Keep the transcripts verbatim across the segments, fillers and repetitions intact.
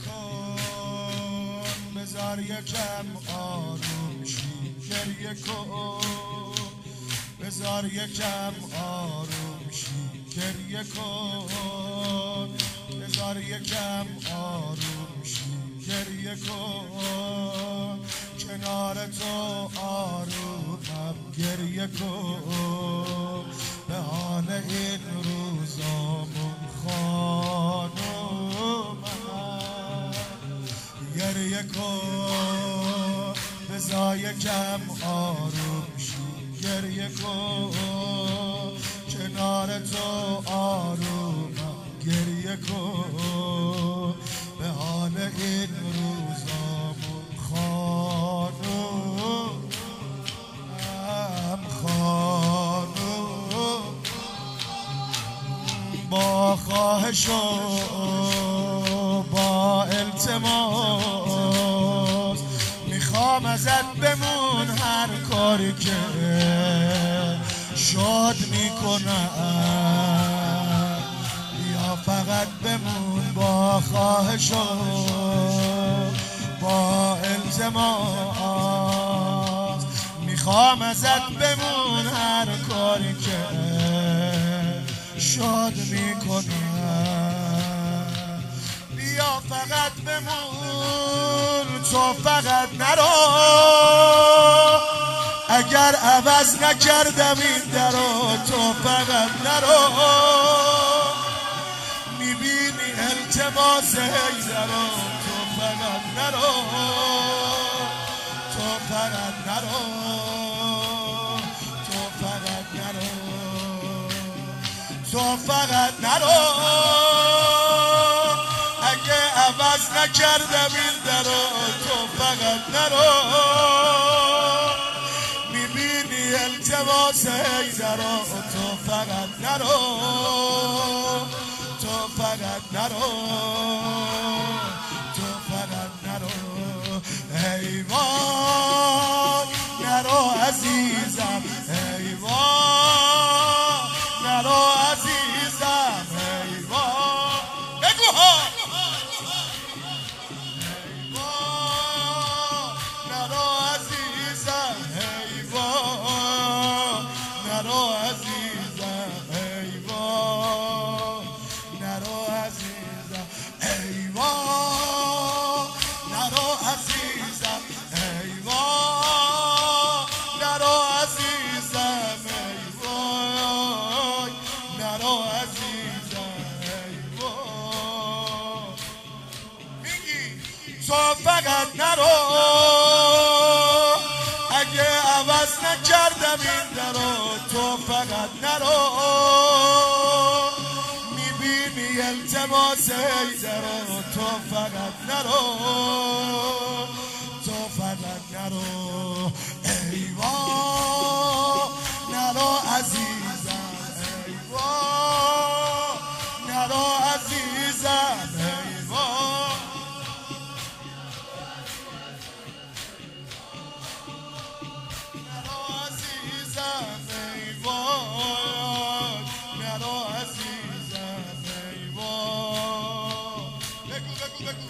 کن بذار یکم آروم شی، گریه کن بذار یکم آروم شی، گریه کن بذار یکم آروم شی، گریه کن کنار تو آرومم، گریه کن به حال این روزامون خانومم، گریه کن بذار یکم آروم شی، گریه کن کنار تو آرومم، گریه کن به حال این روزامون خانومم، خانوم با خواهش و با التماس میخوام ازت بمون، هر کاری که شاد میکنم یا فقط بمون، با خواهش و با التماس میخوام ازت بمون، هر کاری که شاد میکنم بیا فقط بمون، تو فقط نرو، اگر عوض نکردم این درو، تو فقط نرو، میبینی التماس هیدرو، تو فقط نرو، تو فقط نرو، تو فقط نرو، تو فقط نرو، اگه عوض نکردم این درو، تو فقط نرو، میبینی التماس هیدرو، تو فقط نرو، تو فقط نرو، تو فقط نرو، ای وای نرو عزیزم، ای وای نرو عزیزم، ای وای بگو ها، ای وای نرو عزیزم، ای وای نرو عزیزم، ای وای نرو عزیزم، ای وای نرو عزیزم، ای وای نرو عزیزم، ای وای نرو عزیزم، ای وای میگی تو فقط نرو، اگه عوض نکردم این درو، تو فقط نرو، میبینی التماس هیدرو، تو فقط نرو، تو فقط نرو، ای وای نرو عزیزم، ای وای نرو عزیزم، ای وای نرو عزیزم، ای وای نرو عزیزم، ای وای بگو بگو بگو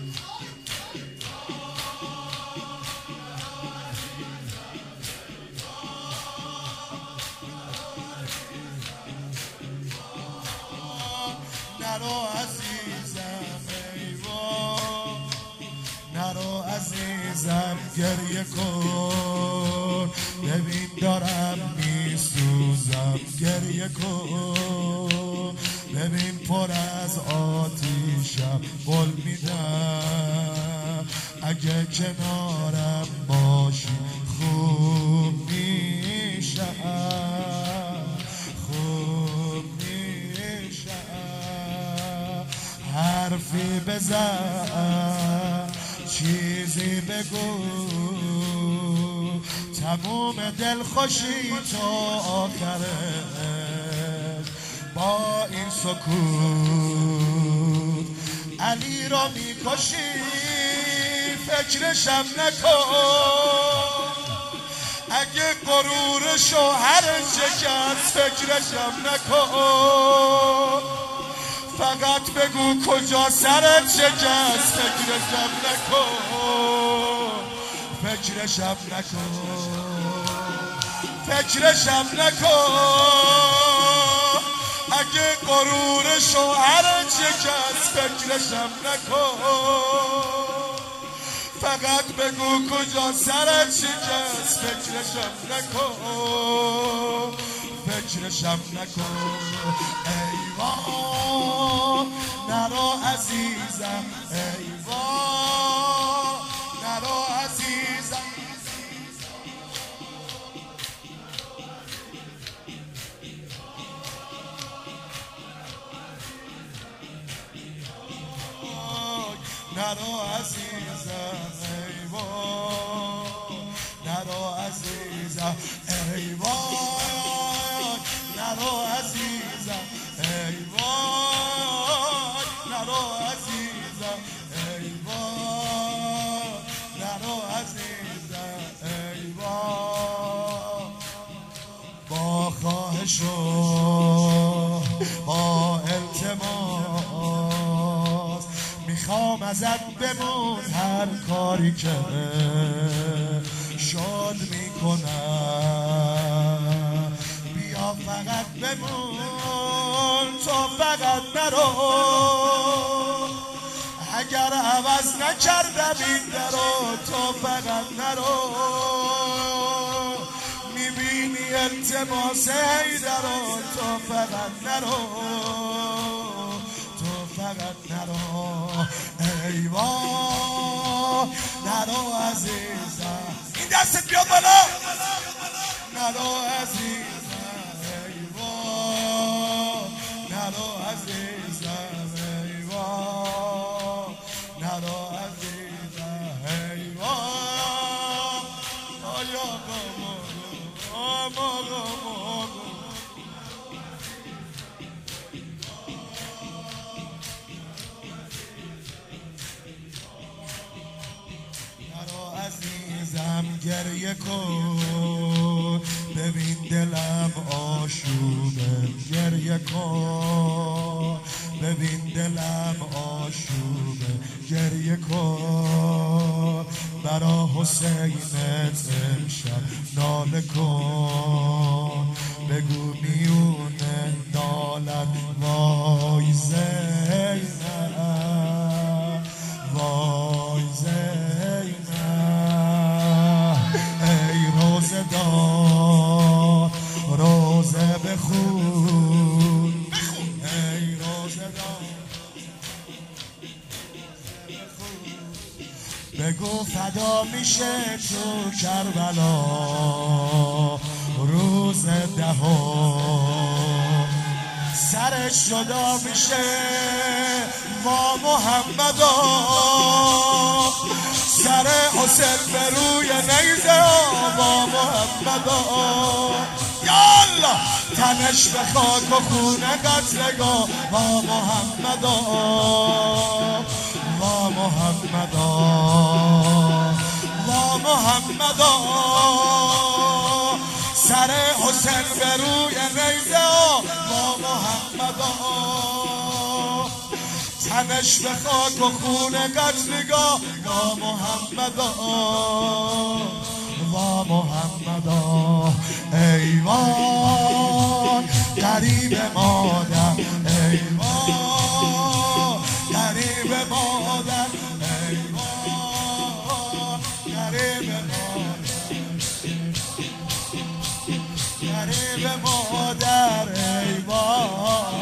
نرو عزیزم، ای وای نرو عزیزم، گریه کن ببین دارم میسوزم، گریه کن ببین پر از آتیشم بل میدم، اگه کنارم باشی خوب میشم، خوب میشم، حرفی بزن چیزی بگو، تموم دلخوشی تو آخرش با این سکوت علی را میکشی، فکرشم نکن، اگه غرورشو هر چه کرد فکرشم نکن، فقط بگو کجا سرت شکست، فکرشم نکن، فکرشم نکن، فکرشم نکن. اگه غرور شوهرت شکست، فکرشم نکن. فقط بگو کجا سرت شکست، فکرشم نکن، فکرشم نکن. ایوان نرو عزیزم، ایوان نرو عزیزم. نرو عزیزم، ایوان نرو عزیزم، ایوان نرو عزیزم، ایوان نرو عزیزم، ایوان نرو عزیزم، ایوان. با خواهش و با التماس میخوام ازت بمون، هر کاری که شاد میکنم بیا فقط بمون، تو فقط نرو. اگر عوض نکردم این درو، تو فقط نرو. میبینی التماس حیدرو، تو فقط نرو، فقط نرو. ایوان نرو عزیزم، این دستت بیاد بالا. نرو عزیزم، ایوان نرو عزیزم، ایوان نرو عزیزم، ایوان. آیا قمارو آمارو مارو عزیزم، گریه کن ببین دلم آشوبه، گریه کن ببین دلم آشوبه، گریه کن برا حسینت امشب ناله کن. بگو میونه نالت وای زینب، وای زینب. روزه دار روزه بخون، ای روزه دار بگو فدا میشه تو کربلا روز دهم، سرش جدا میشه با محمدا. سر حسین به روی نیزه با محمدا. یالا تنش به خاک و خونه قتلگاه با محمدا، با محمدا، با محمدا. سر حسین به روی نیزه با محمدا. تنش به خاک و خون قتلگاه با محمدا، با محمدا. ایوان غریب مادر، ایوان غریب مادر، ایوان غریب مادر، غریب مادر، ایوان.